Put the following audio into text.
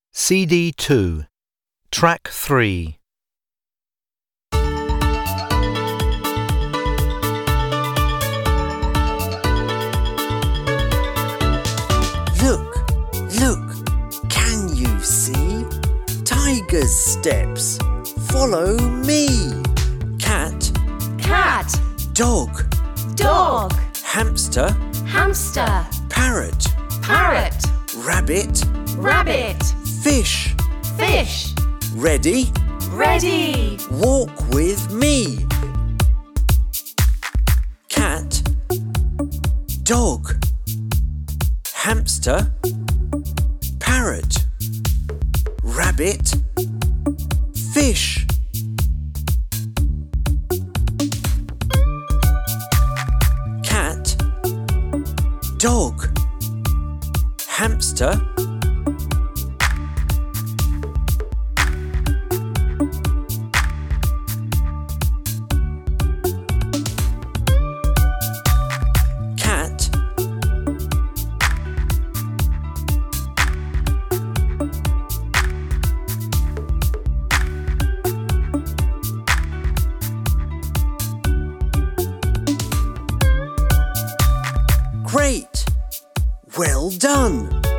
CD 2, Track 3. Look, can you see? Tiger's steps, follow me. Cat, dog, hamster, parrot, rabbit, fish. Ready? Walk with me. Cat, dog, hamster, parrot, rabbit, fish. Cat, dog, hamster, cat, great! Well done!